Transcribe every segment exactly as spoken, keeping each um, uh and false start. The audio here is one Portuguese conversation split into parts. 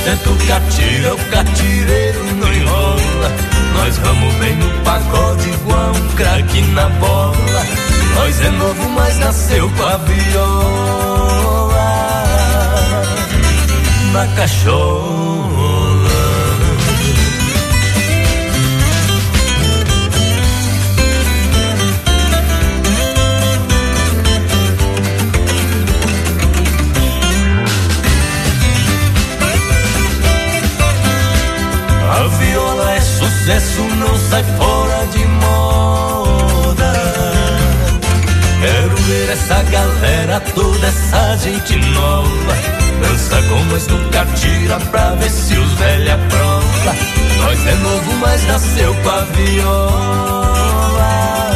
Senta o catira, o catireiro não enrola. Nós vamos bem no pagode igual um craque na bola. Nós é novo, mas nasceu com a viola na cachola. A viola é sucesso, não sai fora de moda. Quero ver essa galera toda, essa gente nova. Dança com nós no catira pra ver se os velha prova. Nós é novo, mas nasceu com a viola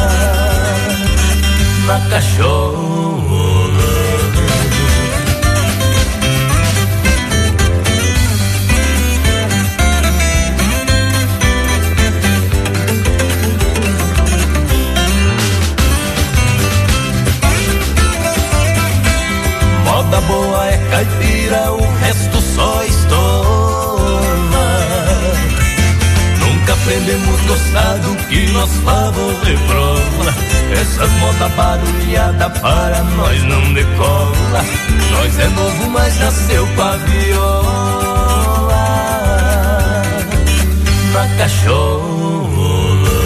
na cachola. Moda boa é caipira, o resto só estoura. Nunca aprendemos gostar do que nós favor reprola. Essas modas barulhadas para nós não decola. Nós é novo, mas nasceu com a viola na cachola.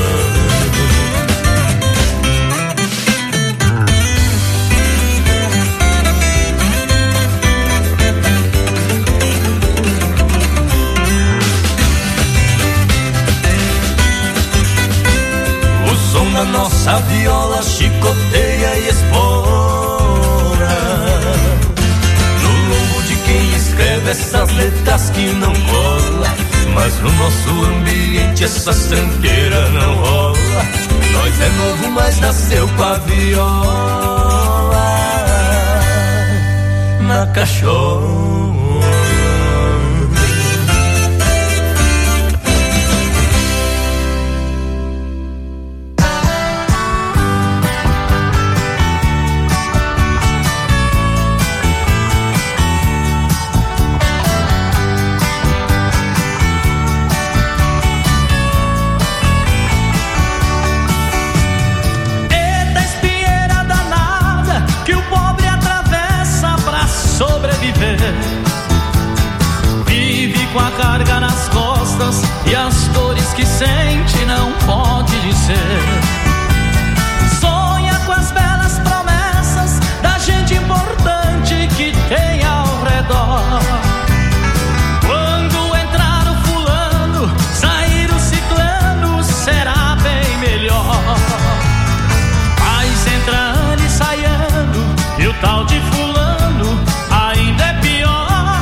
O som da nossa viola chicoteia e espora no lombo de quem escreve essas letras que não cola. Mas no nosso ambiente essas tranqueiras não rola. Nós é novo, mas nasceu com a viola na cachola. Vive com a carga nas costas e as dores que sente não pode dizer. Sonha com as belas promessas da gente importante que tem ao redor. Quando entrar o fulano, sair o ciclano, será bem melhor. Mas entra ano e sai ano, e o tal de fulano ainda é pior.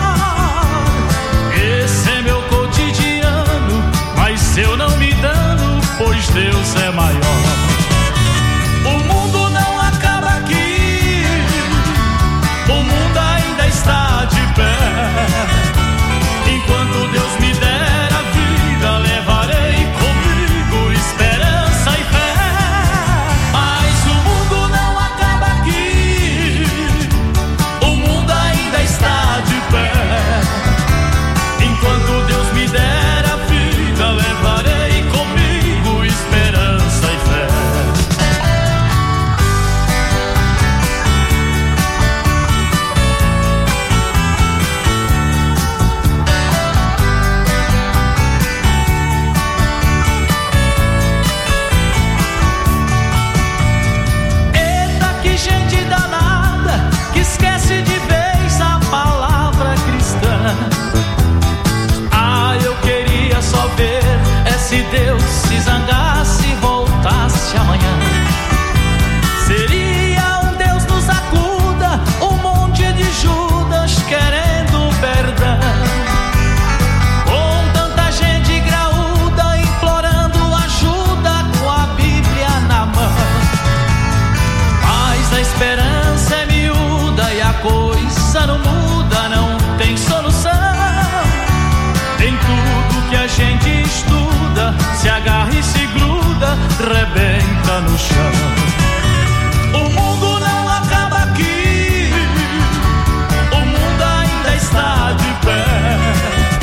Esse é meu cotidiano, mas eu não me dano, pois Deus é maior. O mundo não acaba aqui, o mundo ainda está de pé. Enquanto Deus me der a vida, levarei comigo esperança e fé. Mas o mundo não acaba aqui, o mundo ainda está de pé. Enquanto Deus me der a vida, levarei comigo esperança e fé. Eita, que gente danada que esquece de vez a palavra cristã. Ah, eu queria só ver é se Deus se zangasse e voltasse amanhã. Seria um Deus nos acuda, um monte de Judas querendo perdão. Com tanta gente graúda implorando ajuda com a Bíblia na mão. Mas a esperança é miúda e a coisa não muda, não tem solução. Tem tudo que a gente estuda, se agarra e se gruda, rebenta no chão. O mundo não acaba aqui, o mundo ainda está de pé.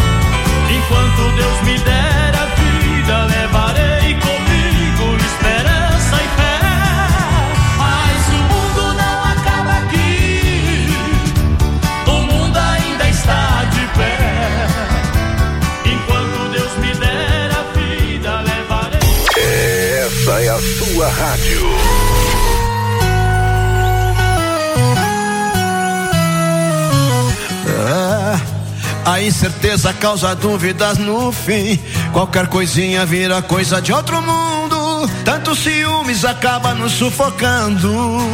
sua rádio. A incerteza causa dúvidas no fim. Qualquer coisinha vira coisa de outro mundo. Tanto ciúmes acaba nos sufocando.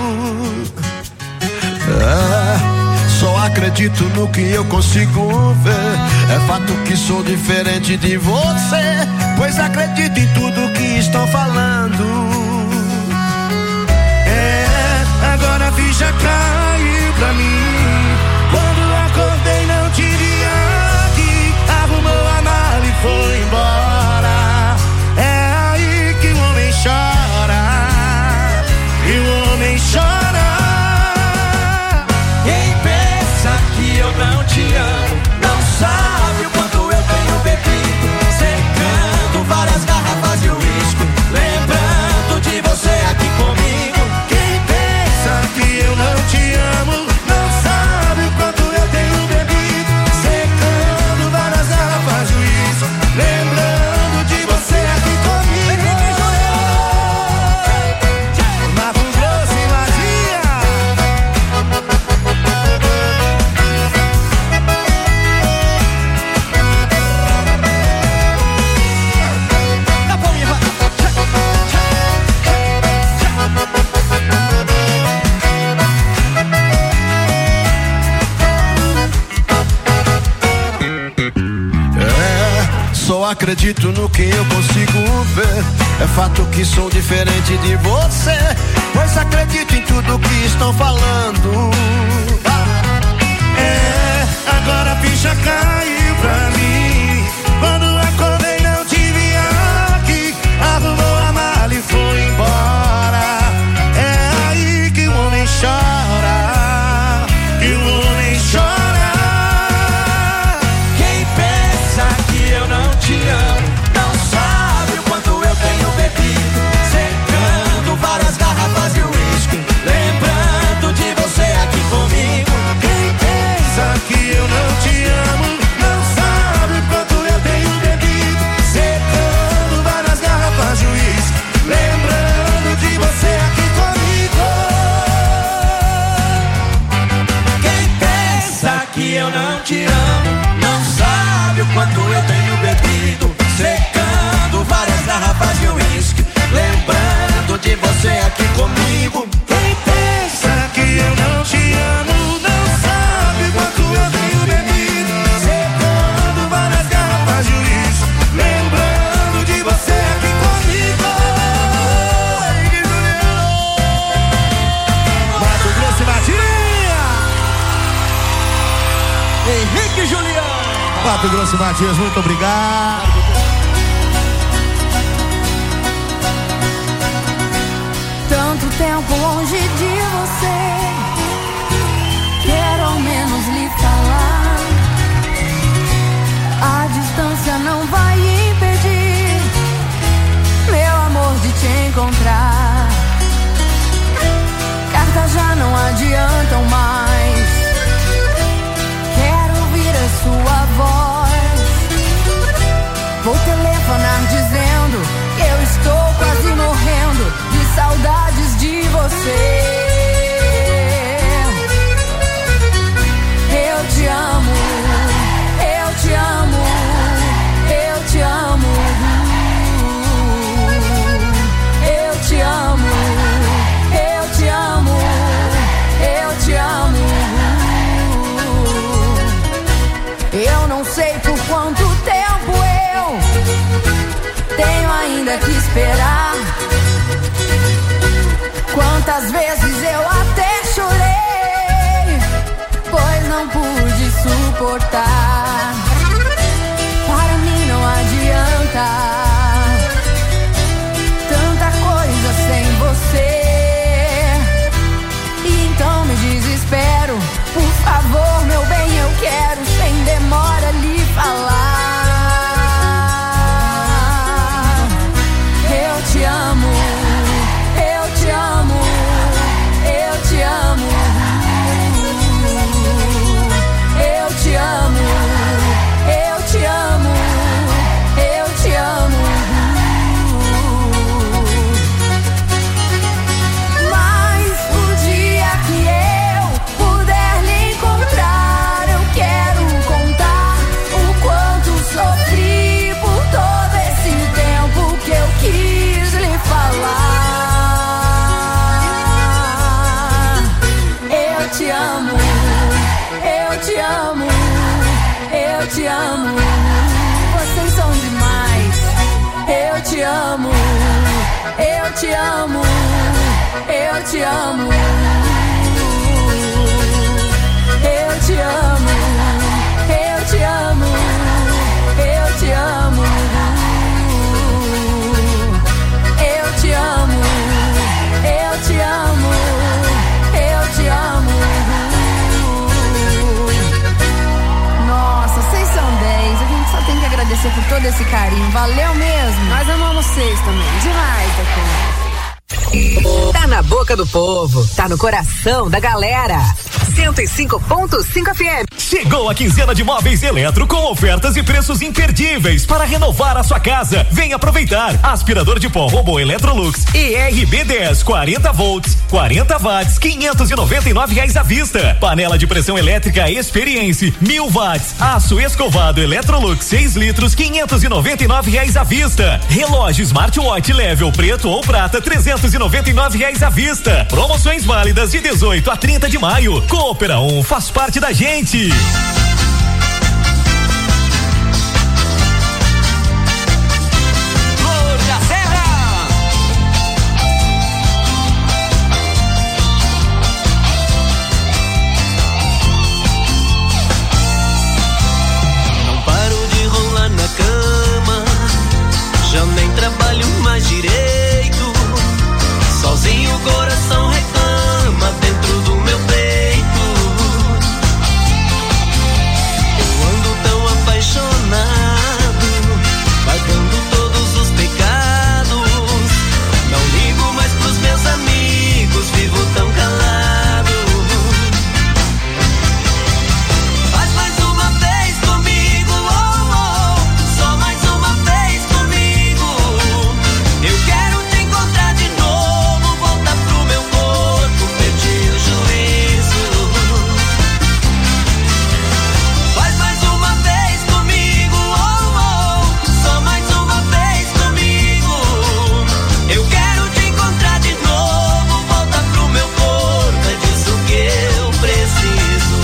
Ah, só acredito no que eu consigo ver. É fato que sou diferente de você, pois acredito em tudo que estão falando. É, agora a ficha caiu pra mim. Quando acordei não te vi aqui. Arrumou a mala e foi embora. É aí que o homem chora. E o homem chora. Quem pensa que eu não te amo não sabe o quanto eu tenho bebido, secando várias garrafas de uísque, lembrando de você aqui comigo. Quem pensa que eu não te amo não sabe o quanto eu tenho bebido, secando várias garrafas de uísque, lembrando de você aqui comigo. Mato Grosso e Magia. É, só acredito no que eu consigo ver. É fato que sou diferente de você, pois acredito em tudo que estão falando. É, agora a ficha caiu pra mim. Quando acordei não te vi aqui. Arrumou a mala e foi embora. É aí que o homem chora. Que o homem chora. Quem pensa que eu não te amo não sabe o quanto eu tenho bebido, secando várias garrafas de uísque, lembrando de você aqui comigo. Quem pensa que eu não te amo não sabe o quanto eu tenho bebido, secando várias garrafas de uísque, lembrando de você aqui comigo. Quem pensa que eu não te amo não sabe o quanto eu tenho bebido, secando várias garrafas de uísque, lembrando de você aqui comigo. Quem pensa que eu não te amo não sabe o quanto eu tenho bebido, secando várias garrafas de uísque, lembrando de você aqui comigo. Mato Grosso e Matias. Henrique Juliano. Mato Grosso e Matias, muito obrigado. Tanto tempo longe de você, quero ao menos lhe falar. A distância não vai impedir, meu amor, de te encontrar. Cartas já não adiantam mais, quero ouvir a sua voz. Vou telefonar dizendo que eu estou quase morrendo de saudades de você. Eu te amo, eu te amo, eu te amo. Eu te amo, eu te amo, eu te amo. Eu não sei por quanto tempo eu tenho ainda que esperar. Quantas vezes eu até chorei, pois não pude suportar. Para mim não adianta, tanta coisa sem você. E então me desespero. Por favor, meu bem, eu quero sem demora lhe falar. Eu te amo, eu te amo, eu te amo, eu te amo. te amo, vocês são demais. Eu te amo, eu te amo, eu te amo, eu te amo, eu te amo, eu te amo, eu te amo, eu te amo, eu te amo. Nossa, vocês são dez, a gente só tem que agradecer por todo esse carinho, valeu mesmo. Nós amamos vocês também, demais, daqui. Tá na boca do povo, tá no coração da galera. cento e cinco ponto cinco F M. Chegou a quinzena de móveis Eletro com ofertas e preços imperdíveis para renovar a sua casa. Vem aproveitar. Aspirador de pó Robô Electrolux E R B dez, quarenta volts, quarenta watts, quinhentos e noventa e nove reais à vista. Panela de pressão elétrica Experience, mil watts. Aço escovado Electrolux seis litros, quinhentos e noventa e nove reais à vista. Relógio Smartwatch Level preto ou prata, trezentos e noventa e nove reais à vista. Promoções válidas de dezoito a trinta de maio. Coopera um faz parte da gente. Não paro de rolar na cama, já nem trabalho mais direito. Sozinho o coração reclama dentro do meu peito. Pagando todos os pecados, não ligo mais pros meus amigos, vivo tão calado. Faz mais uma vez comigo, oh, oh, só mais uma vez comigo. Eu quero te encontrar de novo, volta pro meu corpo, perdi o juízo. Faz mais uma vez comigo, oh, oh, só mais uma vez comigo. Eu quero te encontrar de novo, volta pro meu corpo, é disso que eu preciso.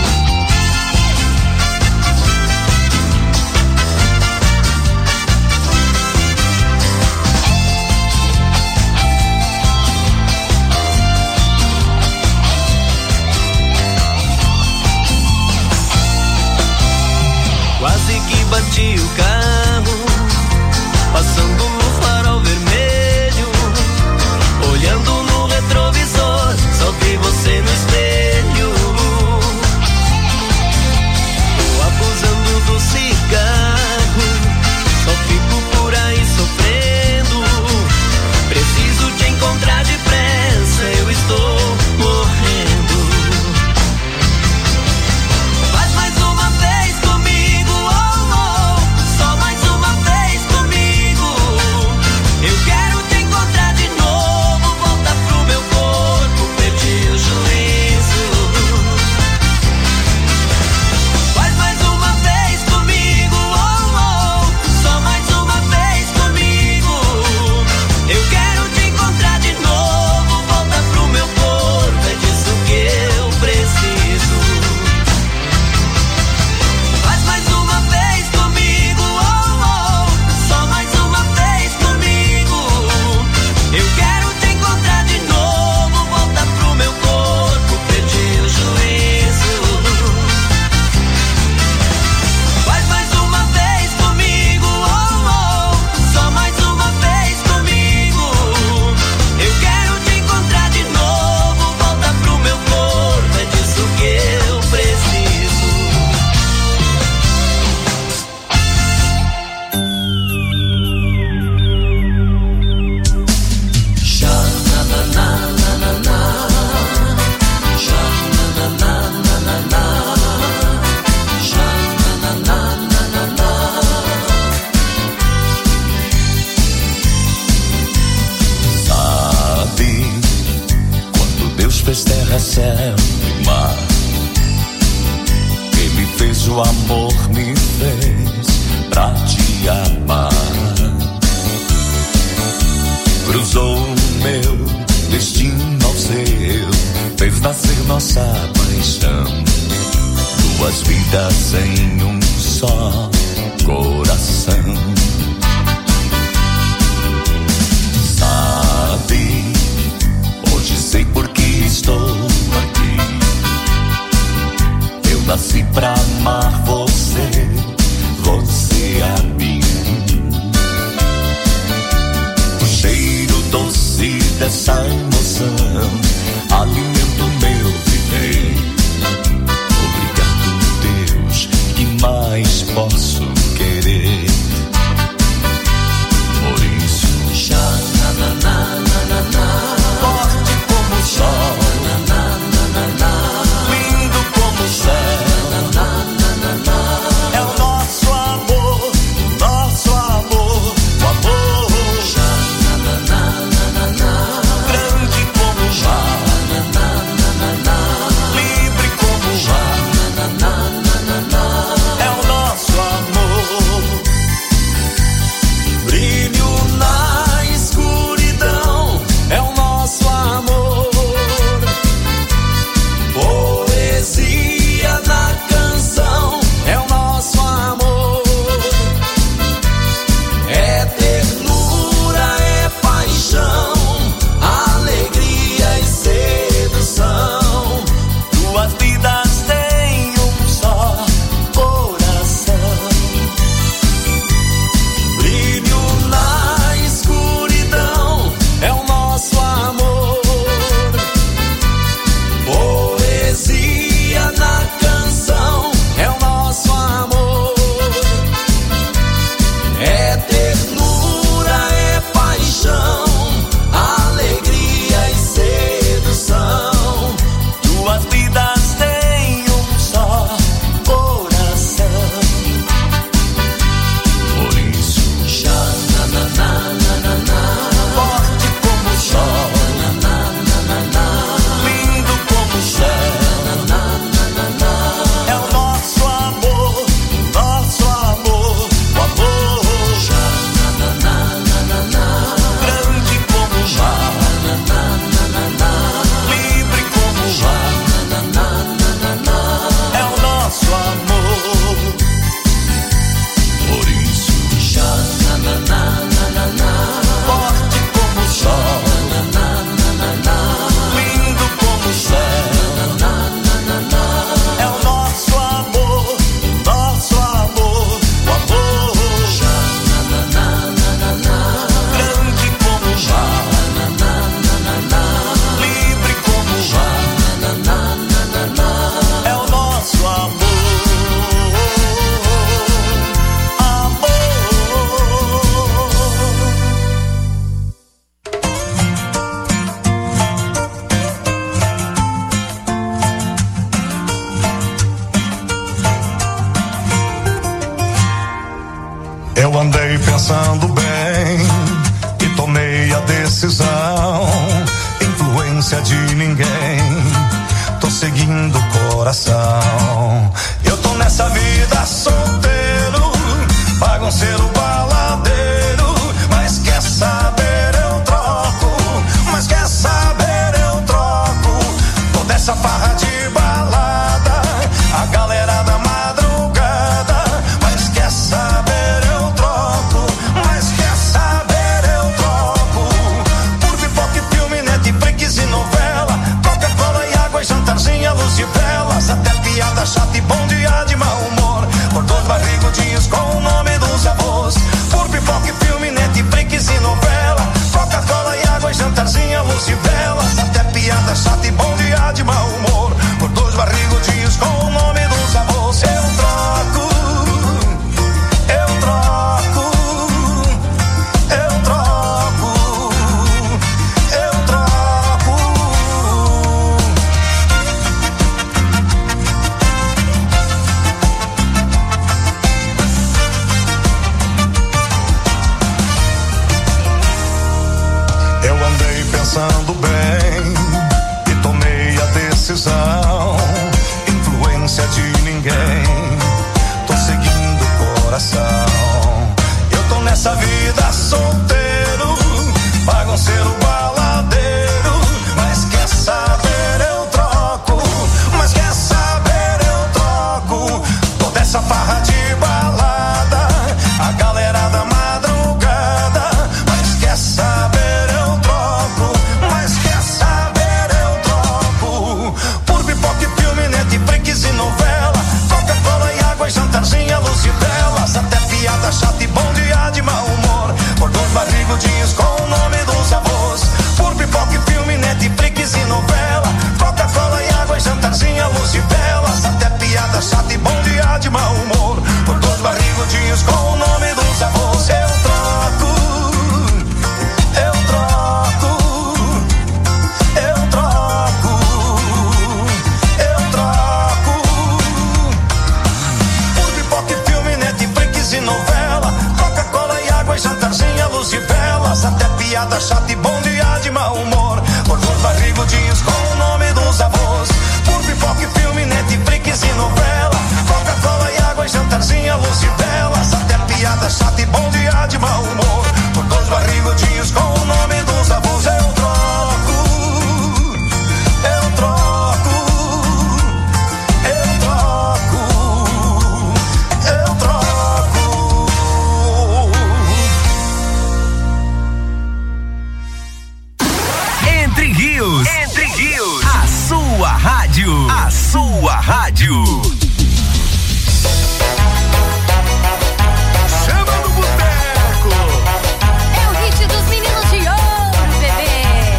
Quase que bati o carro, passando no farol vermelho, olhando no retrovisor, só vi você no espelho. Tô abusando do cigarro, só fico por aí sofrendo. Preciso te encontrar depressa, eu estou morrendo. Faz mais uma vez comigo, oh, oh, só mais uma vez comigo. Eu quero te encontrar de novo, volta pro meu corpo, perdi o juízo. Faz mais uma vez comigo, oh, oh, só mais uma vez comigo. Eu quero te encontrar de novo, volta pro meu corpo, é disso que eu preciso. Faz mais uma vez comigo, oh, oh, só mais uma vez comigo. Eu quero te encontrar de novo, volta pro meu corpo, perdi o juízo. Faz mais uma vez comigo, oh, oh, só mais uma vez comigo. Eu quero te encontrar de novo, volta pro meu corpo, é disso que eu preciso. Sabe, quando Deus fez terra, céu e mar, Ele fez o amor, me fez pra te amar. Cruzou o meu destino ao seu, fez nascer nossa paixão. Duas vidas em um só coração. Sabe, hoje sei por que estou aqui. Eu nasci pra amar você, você a mim. O cheiro doce dessa emoção alimenta o meu viver. Obrigado, Deus, que mais posso querer? Por isso, já na na na na na na, forte como o sol, na na na na na, lindo como o céu, na na na na na, é o nosso amor, o nosso amor, o amor, já na na na na na na, grande como o mar, na na na na na, livre como o mar, na na na na na, é o nosso amor. Brilho na escuridão, é o nosso amor. Poesia na canção, é o nosso amor. É ternura, é paixão, alegria e sedução. Duas vidas têm um só coração. Brilho na escuridão, é o nosso amor. Poesia na canção, é o nosso amor. É ternura, é paixão, alegria e sedução. Duas vidas têm um só coração. Por isso, já na na na na na na, forte como o sol, na na na na na, lindo como o céu, na na na na na, é o nosso amor, o nosso amor, o amor, já na na na na na na, grande como o mar, na na na na na, livre como o mar, na na na na na, é o nosso amor. Por isso, já na na na na na na, forte como o sol, na na na na na, lindo como o céu, na na na na na, é o nosso amor, o nosso amor, o amor, já na na na na na na, grande como o mar, na na na na na, livre como o mar, na na na na na, é o nosso amor. Eu andei pensando bem e tomei a decisão. Influência de ninguém, tô seguindo o coração. Eu tô nessa vida solteiro, bagunceiro, baladeiro. Mas quer saber, eu troco. Mas quer saber, eu troco. Tô dessa farra de balada, a galera da madrugada. Mas quer saber, eu troco. Mas quer saber, eu troco. Por pipoca e filme, Netflix e novela, Coca-Cola e água e jantarzinha, luz de velas. Até piada chata e bom dia de mau humor, por dois barrigudinhos com o nome dos avós. Por pipoca e filme, Netflix e novela, Coca-Cola e água e jantarzinha, luz de velas. Até piada chata e bom dia de mau humor, por dois barrigudinhos com o nome dos avós. Eu troco, eu troco, eu troco, eu troco. Eu andei pensando bem e tomei a decisão. Influência de ninguém, tô seguindo o coração. Eu tô nessa vida solteiro, bagunceiro, baladeiro. Mas quer saber, eu troco. Mas quer saber, eu troco. Tô dessa farra de de mau humor. Por dois barrigudinhos com o nome dos avós. Eu troco, eu troco, eu troco, eu troco. Por pipoca e filme, Netflix e novela, Coca-Cola e água e jantarzinha, luz e velas. Até piada chata e bom dia de mau humor. Por dois barrigudinhos com o nome dos avós. Por pipoca e filme, Netflix e novela, Coca-Cola e água e jantarzinha, luz e velas. Até piada chata e bom dia de mau humor. Por dois barrigudinhos com o nome dos avós. Eu troco, eu troco, eu troco, eu troco. Entre Rios, Entre Rios, a sua rádio, a sua rádio. Chama no boteco. É o hit dos meninos de ouro, bebê.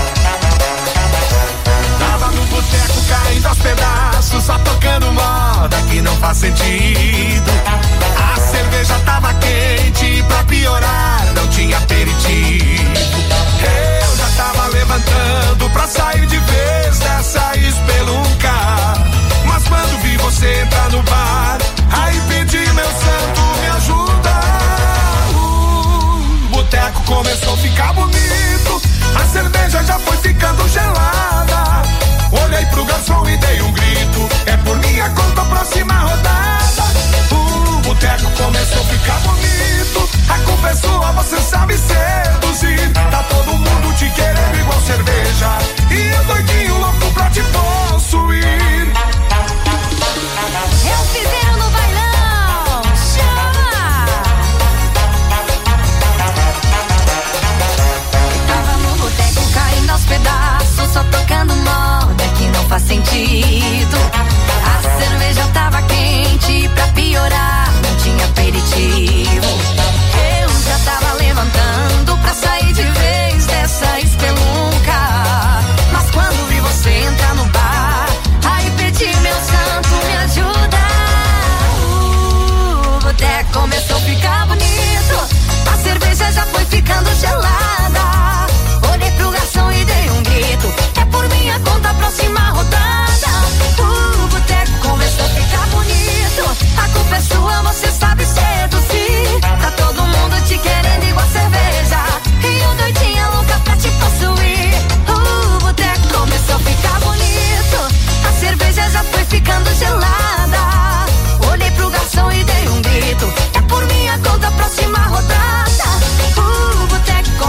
Tava no boteco caindo aos pedaços, só tocando moda que não faz sentido. A cerveja tava quente e pra piorar não tinha aperitivo. Eu já tava levantando pra sair de vez dessa espelunca. Mas quando vi você entrar no bar, aí pedi meu santo, me ajuda. O boteco começou a ficar bonito, a cerveja já foi ficando gelada. Olhei pro garçom e dei um grito, é por minha conta, próxima rodada. O boteco começou a ficar bonito, a culpa é sua, você sabe seduzir. Tá todo mundo te querendo igual cerveja, e eu doidinho louco pra te possuir. Eu fizeram no bailão, chama! Tava no boteco caindo aos pedaços, só tocando moda que não faz sentido. A cerveja tava quente e pra piorar não tinha aperitivo. Eu já tava levantando pra sair de vez dessa espelunca. Mas quando vi você entrar no bar, aí pedi meu santo, me ajuda. O boteco começou a ficar bonito, a cerveja já foi ficando gelada. Olhei pro garçom e dei um grito, é por minha conta, próxima rodada. O boteco começou a ficar bonito, a culpa é sua, você sabe seduzir. Tá todo mundo te querendo igual cerveja, e eu doidinha louca pra te possuir. O boteco começou a ficar bonito, a cerveja já foi ficando gelada. Olhei pro garçom e dei um grito, é por minha conta, próxima rodada. O boteco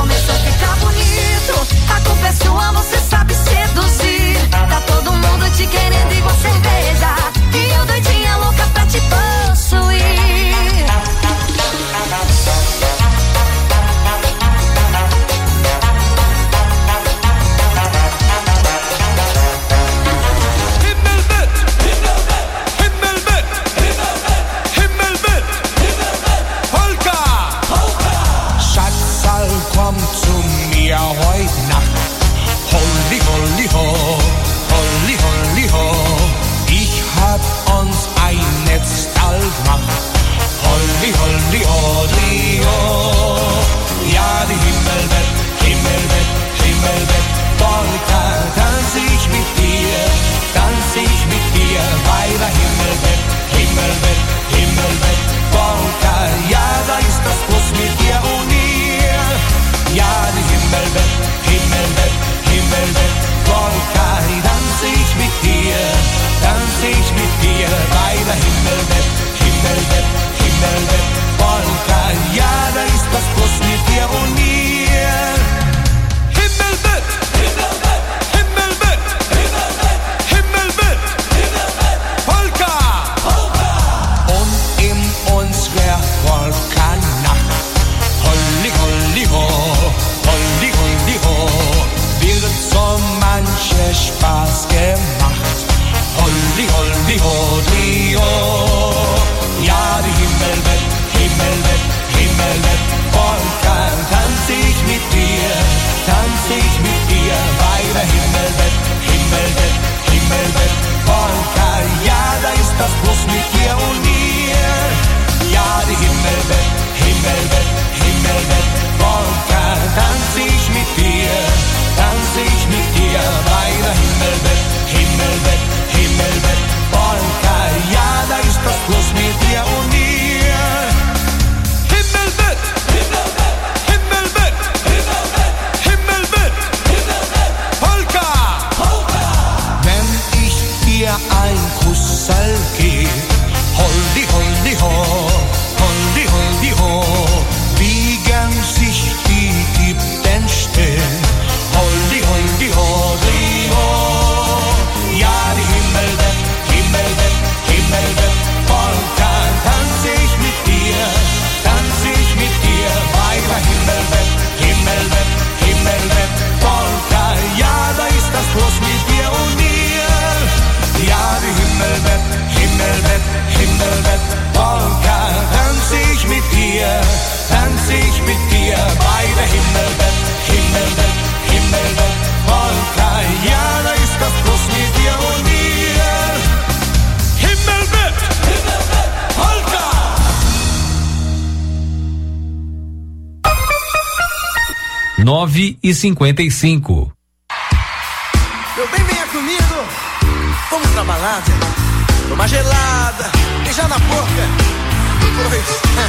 nove e cinquenta e cinco. Meu bem, venha comigo, vamos pra balada, toma gelada, beijar na boca, depois.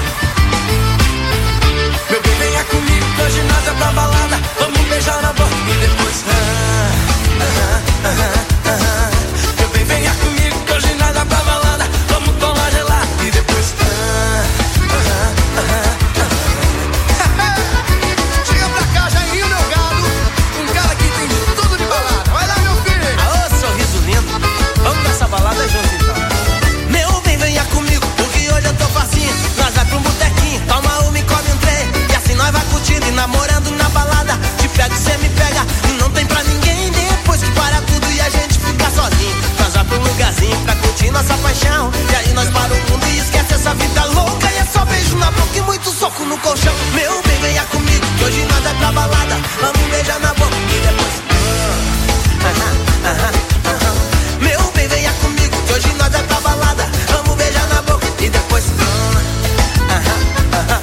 Meu bem, venha comigo, hoje nós é pra balada, vamos beijar na boca e depois. Ah, ah, ah, ah, ah. Meu bem, venha comigo, hoje nós é pra balada, vamos tomar gelada e depois. Ah, ah, ah, ah, ah. Chega pra cá, Jairinho, meu gado, um cara que tem tudo de balada. Vai lá, meu filho. Aô, sorriso lindo, vamos nessa balada junto então. Meu bem, venha comigo, porque hoje eu tô facinho. Nós vai pra um botequinho, toma uma e come um trem. E assim nós vai curtindo e namorando na balada. Te pego, cê me pega, e não tem pra ninguém. Depois que para tudo e a gente fica sozinho, nós vai pra um lugarzinho pra curtir nossa paixão. E aí nós para o mundo e esquece essa vida louca. E é só beijo na boca e muito soco no colchão. Meu bem, venha comigo, que hoje nós vai pra balada. Vamos beijar na boca e depois. Ah, ah, ah, ah, ah. Meu bem, venha comigo, que hoje nós vai pra balada. Vamos beijar na boca e depois. Ah, ah, ah, ah,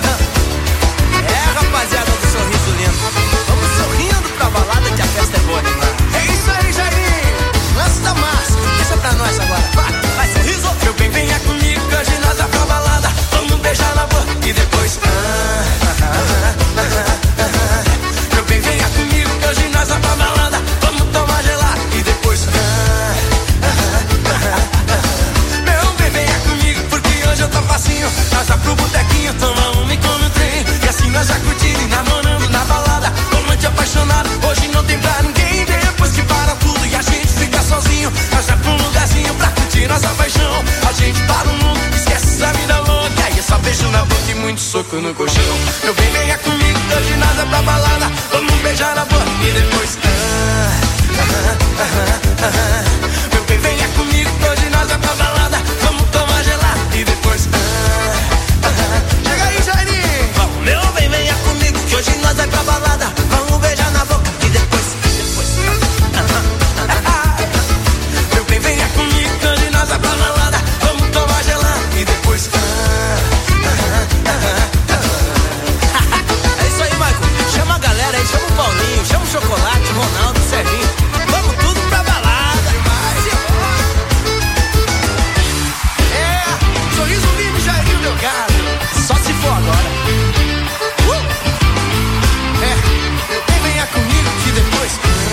ah. É, rapaziada do sorriso lindo, vamos sorrindo pra balada que a festa é boa demais. É isso aí, Jairinho, lance da massa, deixa pra nós agora. Vai, vai, sorriso. Meu bem, venha comigo, que hoje nós vai pra balada. Vamos beijar na boca e depois. Ah, ah, ah, ah, ah, ah. Meu bem, venha comigo, que hoje nós vai pra balada. Vamos tomar gelado e depois. Ah, ah, ah, ah, ah. Meu bem, venha comigo, porque hoje eu tô facinho. Nós vai pro botequinho, toma uma e come um trem. E assim nós vai curtindo e namorando na balada. Romante apaixonado, hoje não tem pra ninguém. Depois que para tudo e a gente fica sozinho, nós vai pra um lugarzinho pra curtir nossa paixão. A gente para o mundo, esquece essa vida louca. E aí é só beijo na boca e muito soco no colchão. Meu bem, venha comigo, hoje nada pra balada. Vamos beijar na boca e depois. Ah, ah, ah, ah, ah. Meu bem, venha comigo, hoje nós vai pra balada. Vamos tomar gelado e depois. Ah, ah, ah. Chega aí, Jairinho. Vamos, meu bem, venha comigo, que hoje nós vai pra balada. Vamos beijar na boca e depois. Depois. Ah, ah, ah, ah. Meu bem, venha comigo, que hoje nós vai pra balada. Vamos tomar gelado e depois. Ah, ah, ah, ah, ah. É isso aí, Michael. Chama a galera aí, chama o Paulinho, chama o Chocolate, o Ronaldo, o Serginho. Vamos tudo pra balada. É, sorriso lindo, Jairinho, meu gado. Só se for agora. Uh! É, venha comigo que depois.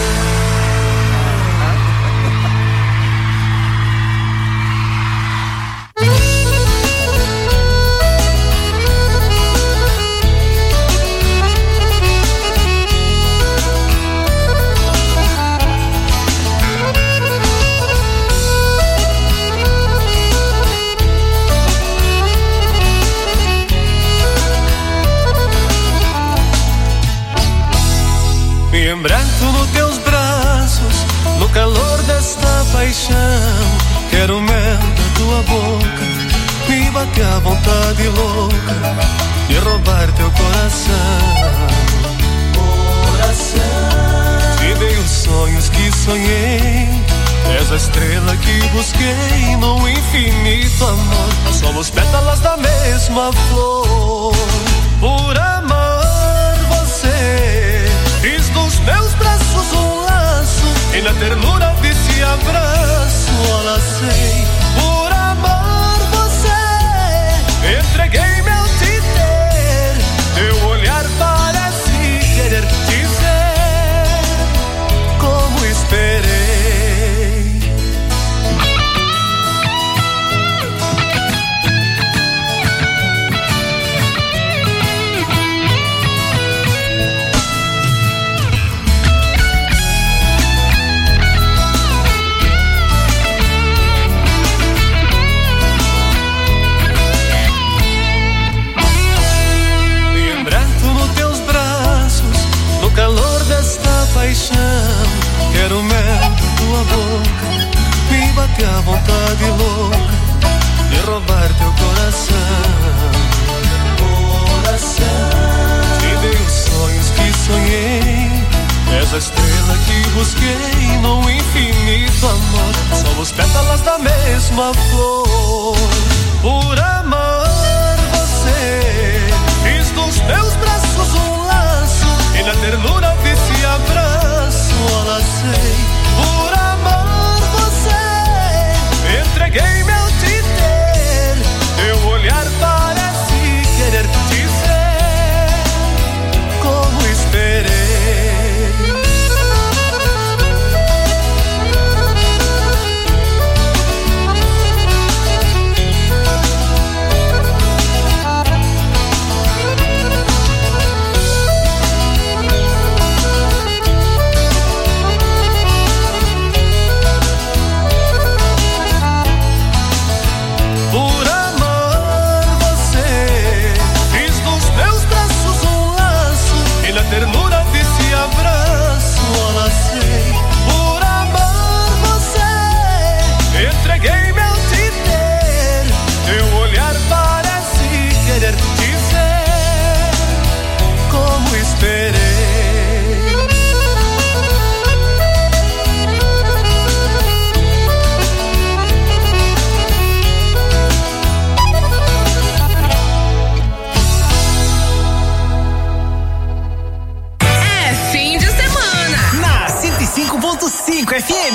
Me embranco nos teus braços, no calor desta paixão. Quero o mel da tua boca, me bate a vontade louca de roubar teu coração. Coração, te dei os sonhos que sonhei, és a estrela que busquei no infinito amor. Somos pétalas da mesma flor. Por amor você fiz dos meus braços um laço, e na ternura desse abraço alacei. Por amor você entreguei meu te ter, teu olhar parece querer dizer como esperei. Calor desta paixão, quero o mel da tua boca, me bate a vontade louca de roubar teu coração. Coração, te dei os sonhos que sonhei, és a estrela que busquei no infinito amor. Somos pétalas da mesma flor. Por amor você fiz dos meus braços um laço, e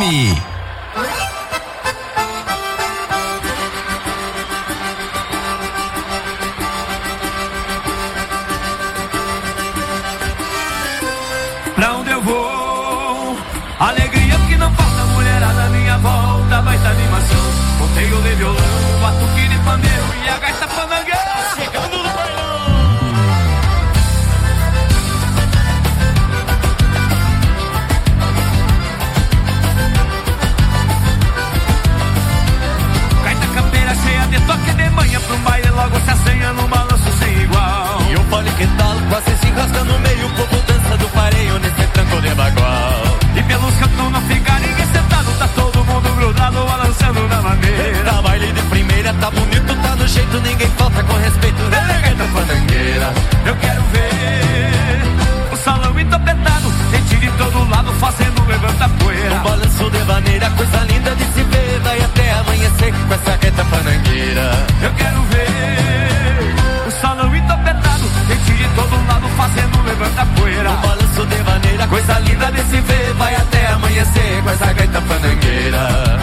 M. Pra onde eu vou? Alegria que não falta, mulherada à minha volta, baita animação. Montei o de violão, batuque de pandeiro e a gaita panangueira. Chegando no bailão. Gaita campeira cheia de toque de manhã, pro baile logo se assanha num balanço sem igual. E eu falei que tal, quase se rasga no meio, o povo dança do pareio nesse tranco de bagual. E pelos cantos não fica ninguém sentado, tá todo mundo grudado, balançando na maneira. Tá baile de primeira, tá bonito, tá no jeito, ninguém falta com respeito. Gaita panangueira, eu quero ver o salão entopetado, gente de todo lado fazendo levanta poeira. Um balanço de vaneira, coisa linda de se ver, vai até amanhecer com essa gaita panangueira. Eu quero ver o salão entopetado, gente de todo lado fazendo levanta poeira. Um balanço de vaneira, coisa linda de se ver, vai até amanhecer com essa gaita panangueira.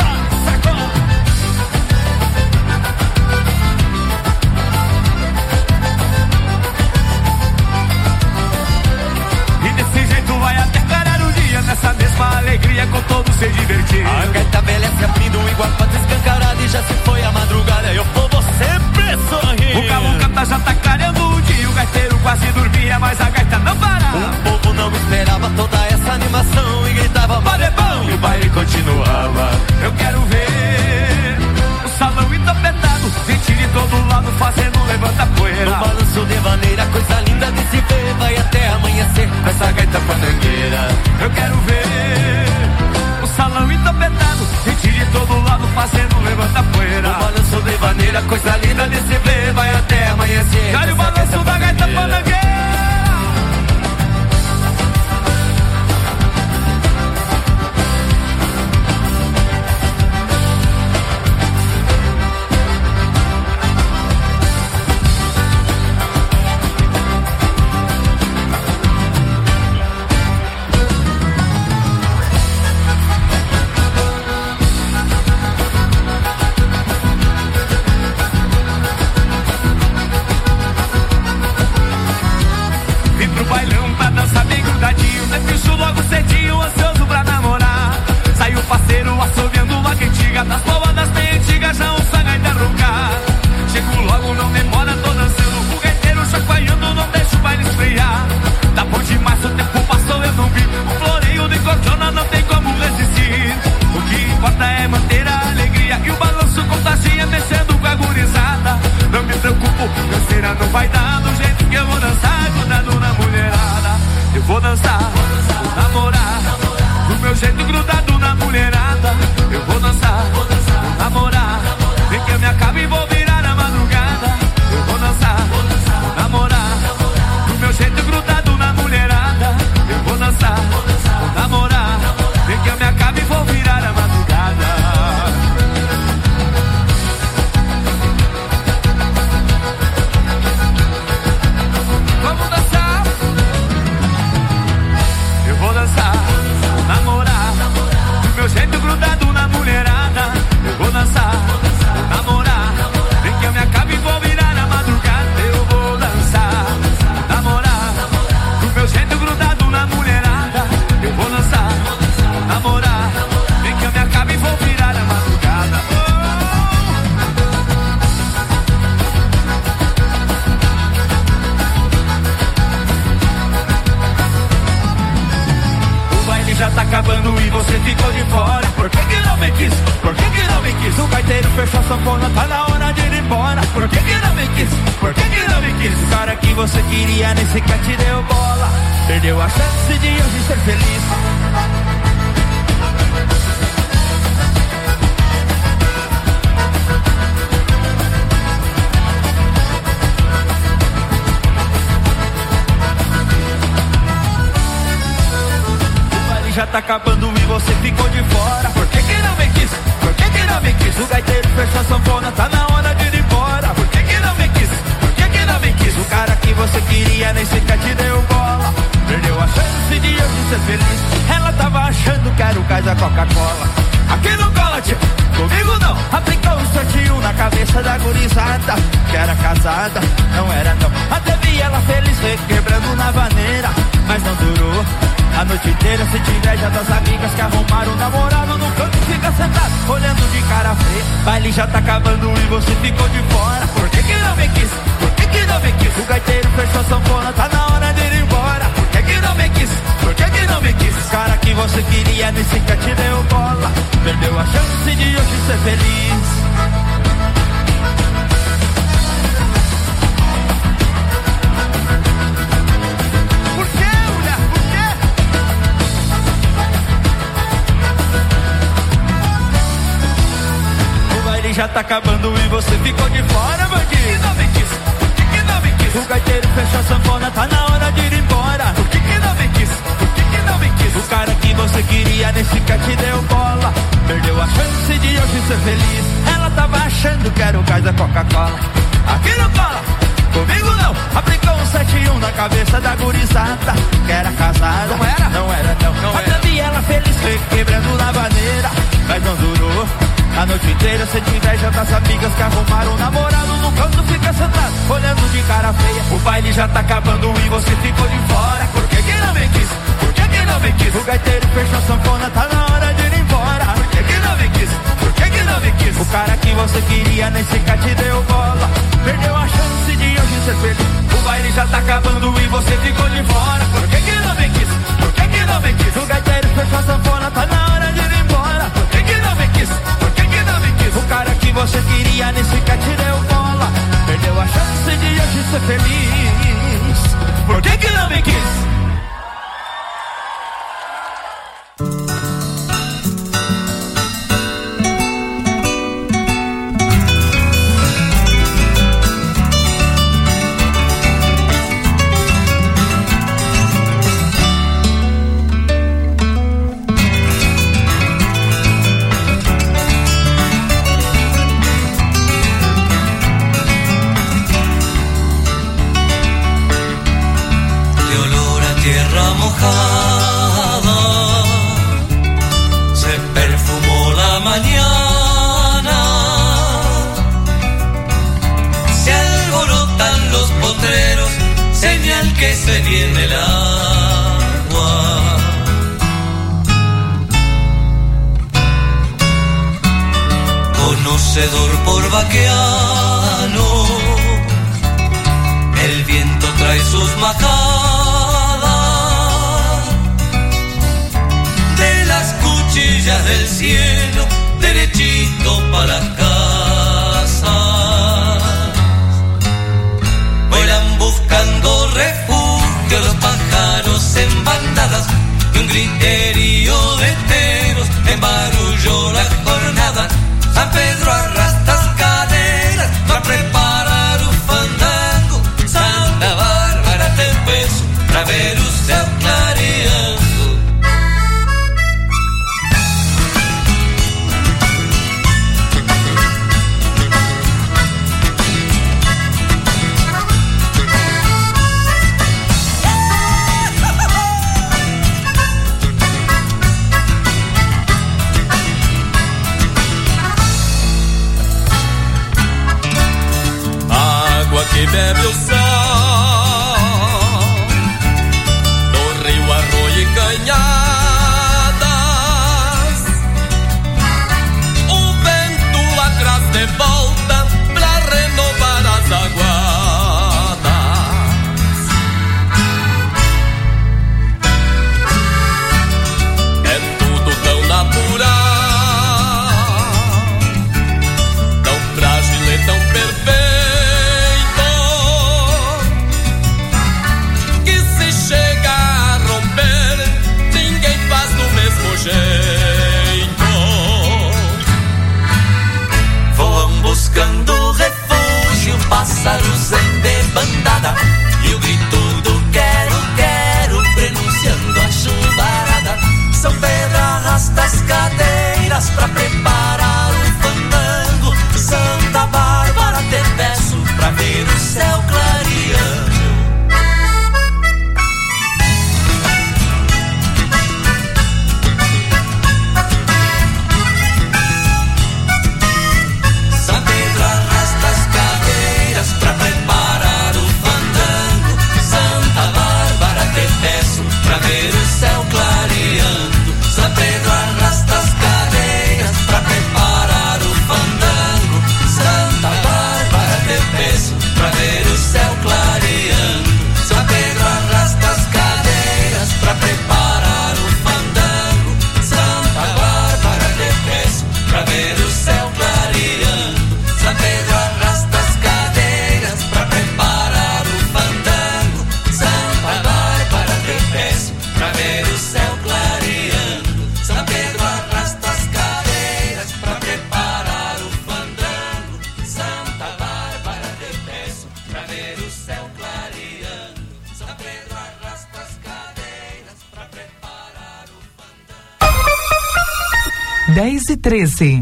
Nessa mesma alegria com todos se divertir. A gaita velha se abrindo igual pra descancarada e já se foi a madrugada e o povo sempre sorri. O galo canta já tá clareando o dia, o gaiteiro quase dormia, mas a gaita não parava. O povo não esperava toda essa animação e gritava badebão e o baile continuava. Eu quero ver o salão entopetado, gente de todo lado fazendo levanta poeira. Um balanço de vaneira, coisa linda de se ver, vai até amanhecer com essa gaita panangueira. Eu quero ver o salão entopetado, gente de todo lado fazendo levanta poeira. Um balanço de vaneira, coisa linda de se ver, vai até amanhecer. Olha o balanço da gaita panangueira. Das palmas bem antigas já ouça a gaita roncar. Chego logo, não demora, tô dançando. O gaiteiro chacoalhando, não deixa o baile esfriar. Tá bom demais, o tempo passou, eu não vi. O floreio de cordiona não tem como resistir. O que importa é manter a alegria e o balanço contagia, mexendo com a gurizada. Não me preocupo, canseira não vai dar. Do jeito que eu vou dançar, grudado na mulherada. Eu vou dançar, vou namorar. Do meu jeito grudado na mulherada. Eu vou dançar, vou namorar. Vem que eu me acabo e vou virar a madrugada. Eu vou dançar, vou namorar. Do meu jeito grudado na mulherada. Eu vou dançar, vou namorar. Vem que eu me acabo e vou virar a madrugada. Vamos dançar. Eu vou dançar, vou namorar. Do meu jeito grudado na mulherada. Eu vou dançar, vou namorar. Vem que eu me acabo e vou virar a madrugada. Eu vou dançar, vou namorar. Do meu jeito grudado na mulherada. Eu vou dançar, vou namorar. Vem que eu me acabo e vou virar a madrugada. Oh. O baile já tá acabando e você ficou de fora. Por que que não me quis? Por que que não me quis? O gaiteiro fechou a sanfona, tá na hora de ir embora. Por que que não me quis? Por que que não me quis? O cara que você queria nem sequer te deu bola. Perdeu a chance de hoje ser feliz. O baile já tá acabando e você ficou de fora. Por que que não me quis? Por que que não me quis? O gaiteiro fechou a sanfona, tá na hora de ir embora. Por que que não me quis? Por que que não me quis? O cara que você queria nem sequer te deu bola. Perdeu a chance de hoje ser feliz. Ela tava achando que era o cara gás a Coca-Cola. Aqui no cola, tio, comigo não. Aplicou um sortinho na cabeça da gurizada, que era casada, não era não. Até vi ela feliz requebrando na vaneira, mas não durou a noite inteira. Senti inveja das amigas que arrumaram um namorado no canto, fica sentado, olhando de cara feia. Baile já tá acabando e você ficou de fora. Por que que não me quis? Por que que não me quis? O gaiteiro fechou a sanfona, tá na hora de ir embora. Por que que não me quis? Por que que não me quis? O cara que você queria nesse que te deu bola, perdeu a chance de hoje ser feliz. Já tá acabando e você ficou de fora, bandido. Por que não me quis? Por que que não me quis? O gaiteiro fechou a sanfona, tá na hora de ir embora. Por que que não me quis? Por que que não me quis? O cara que você queria nesse que te deu bola, perdeu a chance de hoje ser feliz. Ela tava achando que era o gás da Coca-Cola. Aqui no cola, comigo não. Aplicou um sete e um na cabeça da gurizada, que era casada. Não era? Não era não, não era. Até vi ela feliz quebrando na vaneira, mas não durou a noite inteira. Senti inveja das amigas que arrumaram um namorado no canto, fica sentado, olhando de cara feia. O baile já tá acabando e você ficou de fora. Por que que não me quis? Por que que não me quis? O gaiteiro fechou a sanfona, tá na hora de ir embora. Por que que não me quis? Por que que não me quis? O cara que você queria nesse cá te deu bola, perdeu a chance de hoje ser feliz. O baile já tá acabando e você ficou de fora. Por que que não me quis? Por que que não me quis? O gaiteiro fechou a sanfona, tá na hora de ir embora. Por que que não me quis? O cara que você queria nesse que te deu bola, perdeu a chance de hoje ser feliz. Por que que não me quis? Se perfumó la mañana, se alborotan los potreros, señal que se viene el agua. Conocedor por vaqueano, el viento trae sus majadas del cielo, derechito para la casa. Vuelan buscando refugio los pájaros en bandadas, y un griterío de teros embarulló la jornada. San Pedro arrastra las caderas para preparar un fandango. Santa Bárbara te beso para ver usted clareando. Que bebe o sol do rio, arroio e canhadas. O vento atrás de volta pra renovar as aguadas. É tudo tão natural, tão frágil e tão perfeito. dez e treze.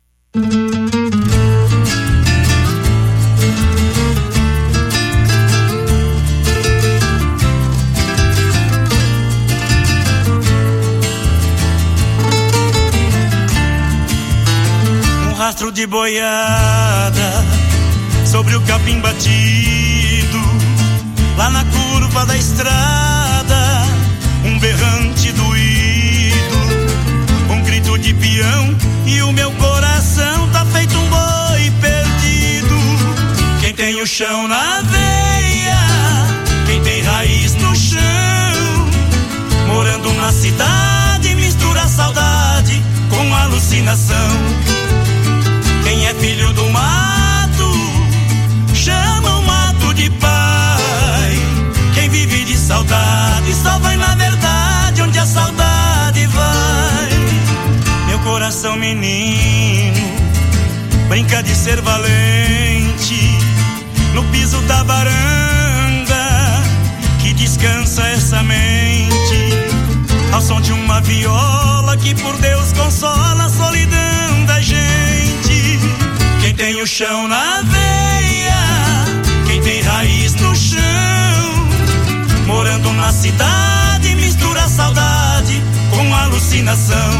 Um rastro de boiada sobre o capim batido, lá na curva da estrada, um berrante doído, um grito de peão e o meu coração tá feito um boi perdido. Quem tem o chão na veia, quem tem raiz no chão, morando na cidade, mistura saudade com alucinação. Quem é filho do mato, chama o mato de pai. Quem vive de saudade só vai na verdade onde a saudade vai. Meu coração menino brinca de ser valente no piso da varanda que descansa essa mente, ao som de uma viola que por Deus consola a solidão da gente. Quem tem o chão na veia, quem tem raiz no chão, morando na cidade, mistura saudade com alucinação.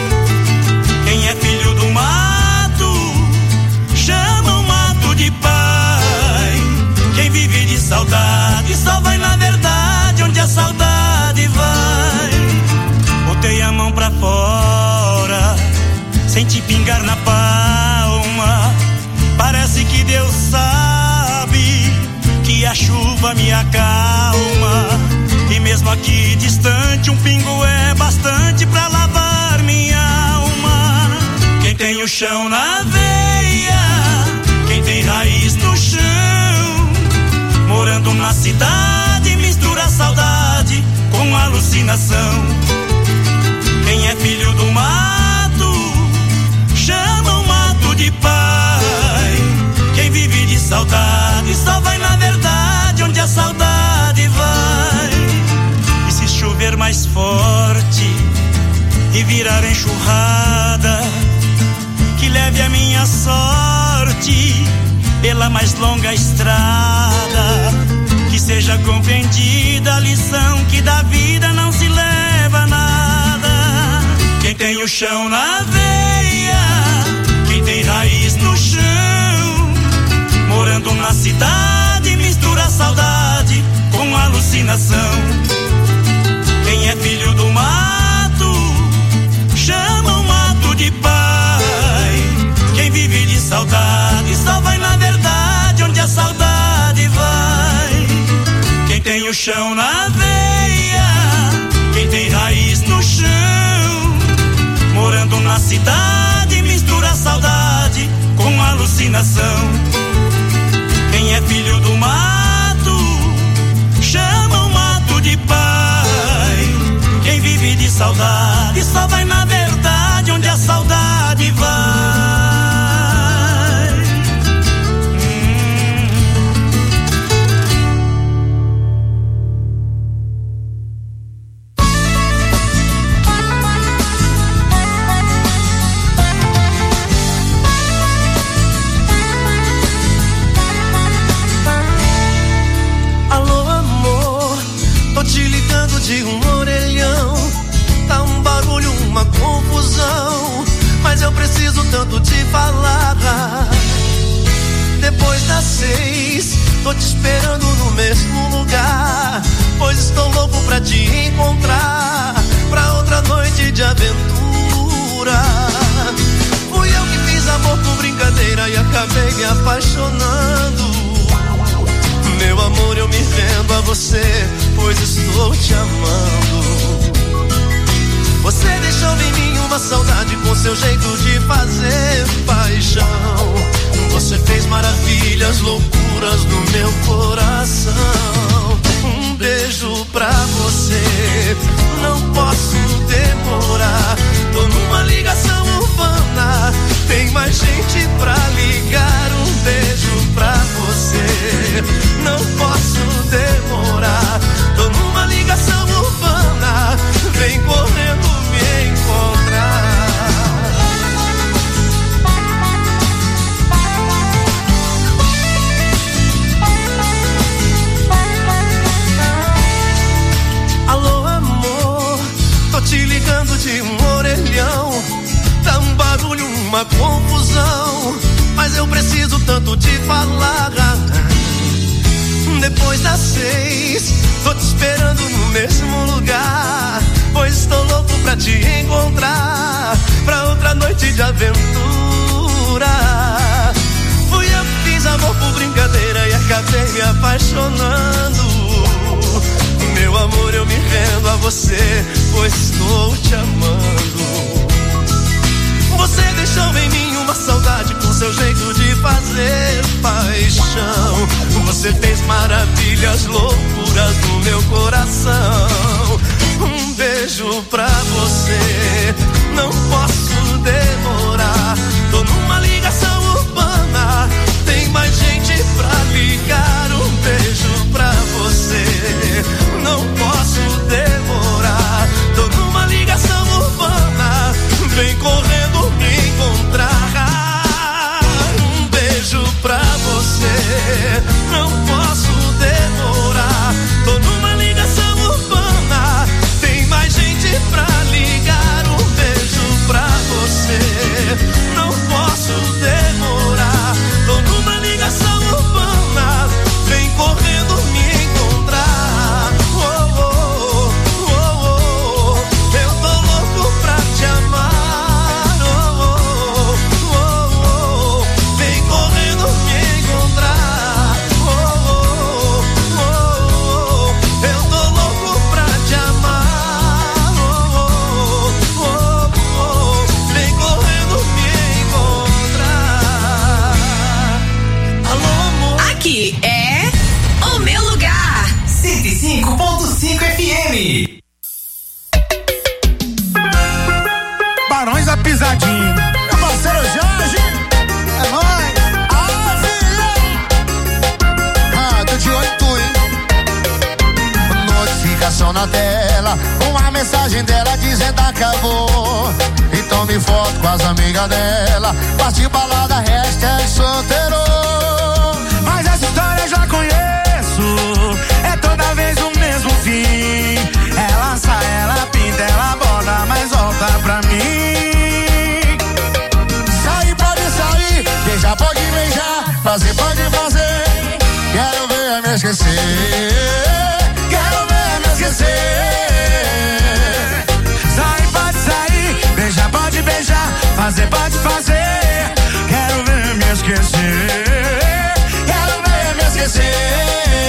Quem é filho do mato, chama o mato de pai. Quem vive de saudade só vai na verdade onde a saudade vai. Botei a mão pra fora, senti pingar na palma. Parece que Deus sabe que a chuva me acalma. E mesmo aqui distante, um pingo é bastante pra lavar minha alma. Quem tem o chão na veia, quem tem raiz no chão, morando na cidade, mistura saudade com alucinação. Quem é filho do mato, chama o mato de pai. Quem vive de saudade só vai na verdade onde a saudade vai. E se chover mais forte e virar enxurrada, que leve a minha sorte pela mais longa estrada. Que seja compreendida a lição que da vida não se leva nada. Quem tem o chão na veia, quem tem raiz no chão, morando na cidade, mistura saudade com alucinação. Quem é filho do mato, chama o mato de pai. Quem vive de saudade só vai na verdade onde a saudade vai. Quem tem o chão na veia, quem tem raiz no chão, morando na cidade, mistura saudade com alucinação. Quem é filho do mato, chama o mato de pai. Quem vive de saudade só vai na verdade onde a saudade vai. De um orelhão, tá um barulho, uma confusão, mas eu preciso tanto te falar. Depois das seis, tô te esperando no mesmo lugar, pois estou louco pra te encontrar, pra outra noite de aventura. Fui eu que fiz amor por brincadeira e acabei me apaixonando. Meu amor, eu me vendo a você, pois estou te amando. Você deixou em mim uma saudade com seu jeito de fazer paixão. Você fez maravilhas, loucuras no meu coração. Um beijo pra você, não posso demorar. Tô numa ligação urbana, tem mais gente pra ligar. Um beijo pra você, não posso demorar. Tô numa ligação urbana, vem correndo me encontrar. rolar. Depois das seis, tô te esperando no mesmo lugar, pois estou louco pra te encontrar, pra outra noite de aventura. Fui eu que fiz amor por brincadeira e acabei me apaixonando. Meu amor, eu me rendo a você, pois estou te amando. Você deixou em mim uma saudade com seu jeito de fazer paixão. Você fez maravilhas, loucuras no meu coração. Um beijo pra você, não posso demorar. Tô numa ligação urbana, tem mais gente pra ligar. Um beijo pra você, não posso demorar. Tô numa ligação urbana, vem correndo me encontrar. Um beijo pra você, não posso demorar. Tô numa ligação urbana, tem mais gente pra ligar. Um beijo pra você, não posso demorar. Tô numa ligação urbana, vem correndo me encontrar. Oh, oh, oh, oh, oh. Eu tô louco pra te amar. Oh, oh, oh, oh. Vem correndo me encontrar. Oh, oh, oh, oh. Eu tô louco pra te amar. Oh, oh, oh, oh. Vem correndo me encontrar. Alô, amor. Aqui é o meu lugar. cento e cinco ponto cinco F M. Barões da Pisadinha. Meu parceiro Jorge. É nóis. Ah, filha. Ah, tô de olho em tu, hein? Notificação na tela, uma mensagem dela dizendo acabou. Então me foto com as amigas dela, partiu balada, hashtag solteiro. Mas essa história eu já conheço, é toda vez o mesmo fim. Ela sai, ela pinta, ela borda, mas volta pra mim. Sair pode sair, beijar pode beijar, fazer pode fazer. Quero ver me esquecer, quero ver me esquecer. Sair pode sair, beijar pode beijar, fazer pode fazer. Quero ver me esquecer, quero ver me esquecer.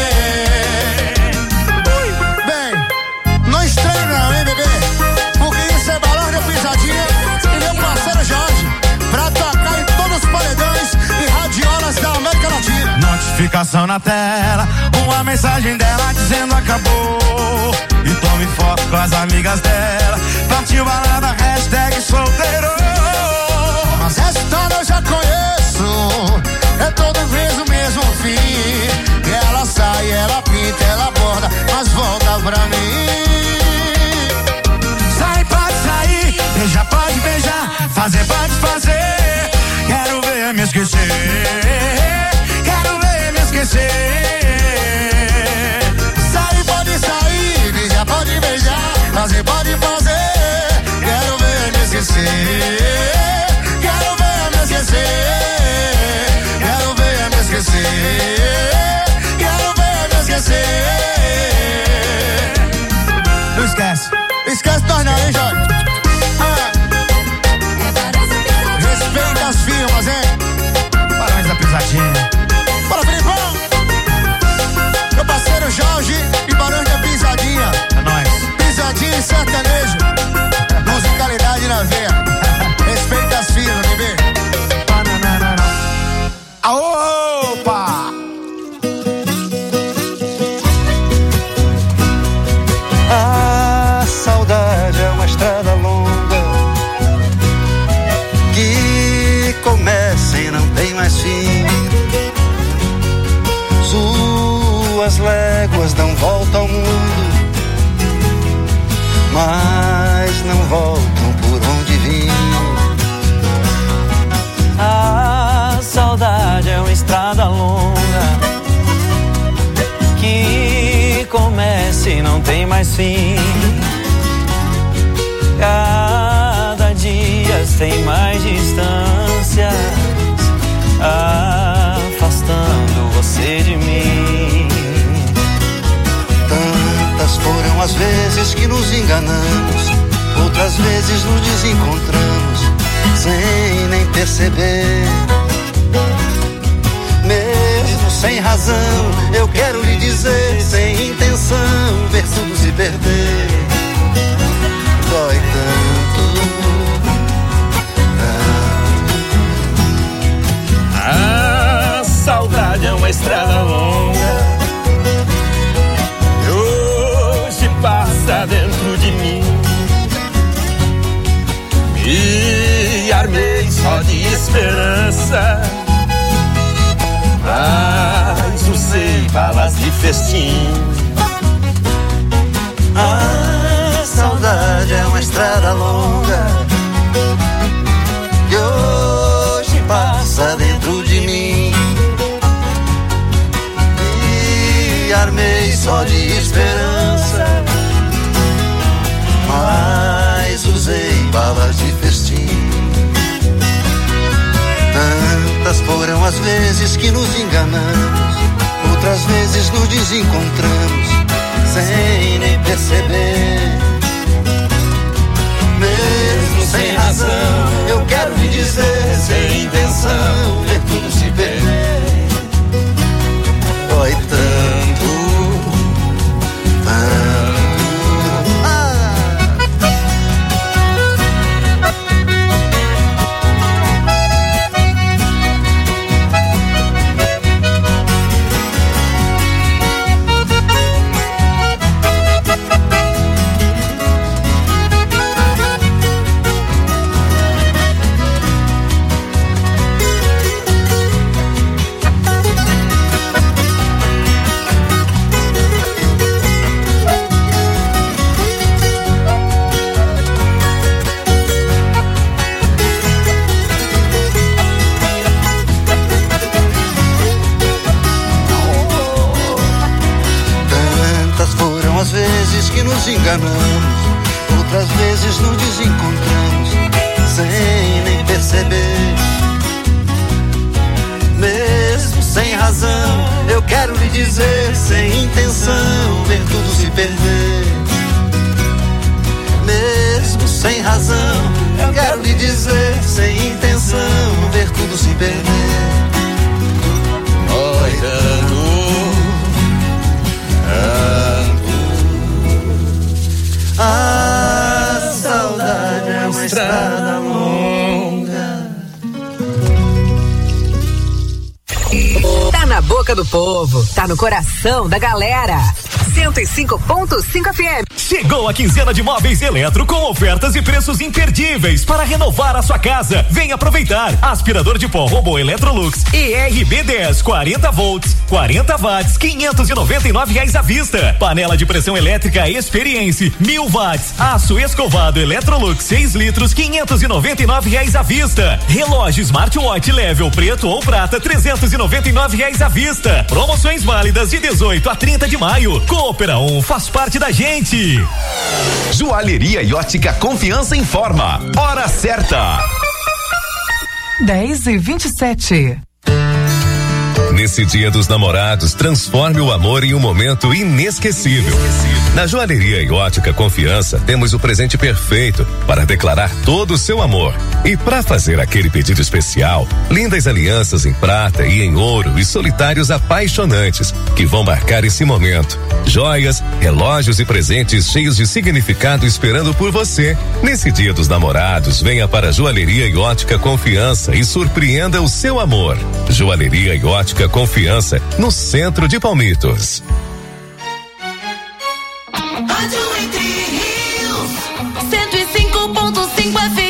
Bem, não estranho não, hein, bebê? Porque isso é balão de pisadinha e meu parceiro Jorge, pra tocar em todos os paredões e radiolas da América Latina. Notificação na tela, uma mensagem dela dizendo acabou. E tome foto com as amigas dela, partiu balada, hashtag solteiro. Mas essa história eu já conheço, é todo vez o mesmo fim. Ela sai, ela pinta, ela borda, mas volta pra mim. Sai, pode sair, beijar, pode beijar, fazer, pode fazer. Quero ver me esquecer, quero ver me esquecer. Sai, pode sair, beijar, pode beijar, fazer, pode fazer. Quero ver me esquecer, quero ver me esquecer. Quero ver me esquecer, quero ver me esquecer. Não esquece, esquece nós não, hein, Jorge? Ah. Respeita as firmas, hein? Barões da Pisadinha. Bora, Filipão! Meu parceiro Jorge e Barões da Pisadinha. É nóis. Pisadinha e sertanejo. Musicalidade na veia. Respeita as firmas, bebê. Opa! A saudade é uma estrada longa que começa e não tem mais fim. Suas léguas dão volta ao mundo, mas não voltam por onde vim. A saudade é uma estrada longa que começa e não tem mais fim. Cada dia tem mais distâncias, afastando afastando você de mim. Tantas foram as vezes que nos enganamos, outras vezes nos desencontramos, sem nem perceber. Mesmo sem razão, eu quero lhe dizer, sem intenção, ver tudo se perder. Dói tanto, tanto. A saudade é uma estrada longa, e hoje passa dentro de mim. Me armei só de esperança, mas usei balas de festim. A saudade é uma estrada longa, e hoje passa dentro de mim. Me armei só de esperança, mas usei balas de festim. Tantas foram as vezes que nos enganamos, outras vezes nos desencontramos, sem nem perceber. Mesmo sem razão, eu quero lhe dizer, sem intenção, ver tudo se perder. Dói tanto, tanto. Que nos enganamos, outras vezes nos desencontramos, sem nem perceber. Mesmo sem razão, eu quero lhe dizer, sem intenção, ver tudo se perder. Mesmo sem razão, eu quero lhe dizer, sem intenção, ver tudo se perder. Oi, tanto, tanto. A saudade é uma estrada longa. Tá na boca do povo, tá no coração da galera. cento e cinco ponto cinco F M. Chegou a quinzena de móveis Eletro com ofertas e preços imperdíveis para renovar a sua casa. Vem aproveitar. Aspirador de pó Robô Electrolux E R B dez, quarenta volts, quarenta watts, quinhentos e noventa e nove reais à vista. Panela de pressão elétrica Experience, mil watts. Aço escovado Electrolux seis litros, quinhentos e noventa e nove reais à vista. Relógio Smartwatch Level preto ou prata, trezentos e noventa e nove reais à vista. Promoções válidas de dezoito a trinta de maio. Coopera um faz parte da gente. Joalheria e ótica Confiança informa. Hora certa. dez e vinte e sete. Nesse Dia dos Namorados, transforme o amor em um momento inesquecível. Na Joalheria e Ótica Confiança, temos o presente perfeito para declarar todo o seu amor. E para fazer aquele pedido especial, lindas alianças em prata e em ouro e solitários apaixonantes que vão marcar esse momento. Joias, relógios e presentes cheios de significado esperando por você. Nesse Dia dos Namorados, venha para a Joalheria e Ótica Confiança e surpreenda o seu amor. Joalheria e Ótica Confiança, no centro de Palmitos. Rádio Entre Rios, cento e cinco ponto cinco F M.